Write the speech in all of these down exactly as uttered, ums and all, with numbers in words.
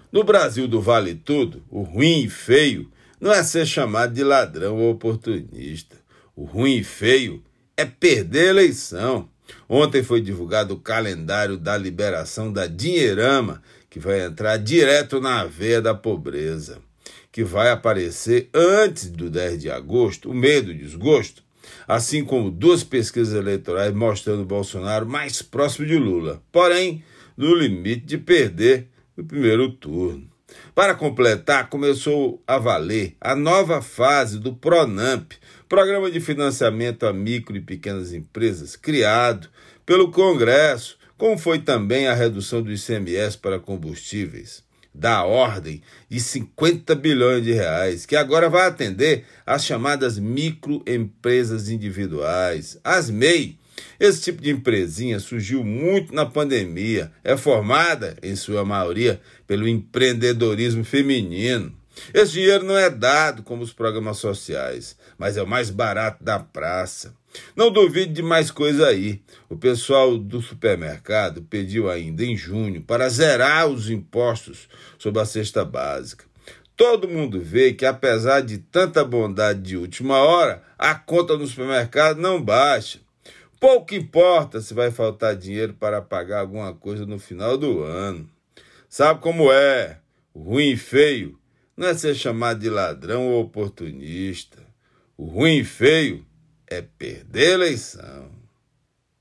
No Brasil do Vale Tudo, o ruim e feio não é ser chamado de ladrão ou oportunista. O ruim e feio é perder a eleição. Ontem foi divulgado o calendário da liberação da dinheirama, que vai entrar direto na veia da pobreza, que vai aparecer antes do dez de agosto, o meio do desgosto, assim como duas pesquisas eleitorais mostrando Bolsonaro mais próximo de Lula, porém no limite de perder no primeiro turno. Para completar, começou a valer a nova fase do PRONAMP, Programa de Financiamento a Micro e Pequenas Empresas, criado pelo Congresso, como foi também a redução do I C M S para combustíveis, da ordem de cinquenta bilhões de reais, que agora vai atender as chamadas microempresas individuais, as M E I. Esse tipo de empresinha surgiu muito na pandemia, é formada, em sua maioria, pelo empreendedorismo feminino. Esse dinheiro não é dado como os programas sociais, mas é o mais barato da praça. Não duvide de mais coisa aí. O pessoal do supermercado pediu ainda em junho para zerar os impostos sobre a cesta básica. Todo mundo vê que, apesar de tanta bondade de última hora, a conta no supermercado não baixa. Pouco importa se vai faltar dinheiro para pagar alguma coisa no final do ano. Sabe como é? O ruim e feio não é ser chamado de ladrão ou oportunista. O ruim e feio é perder a eleição.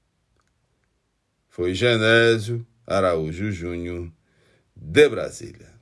Foi Genésio Araújo Júnior, de Brasília.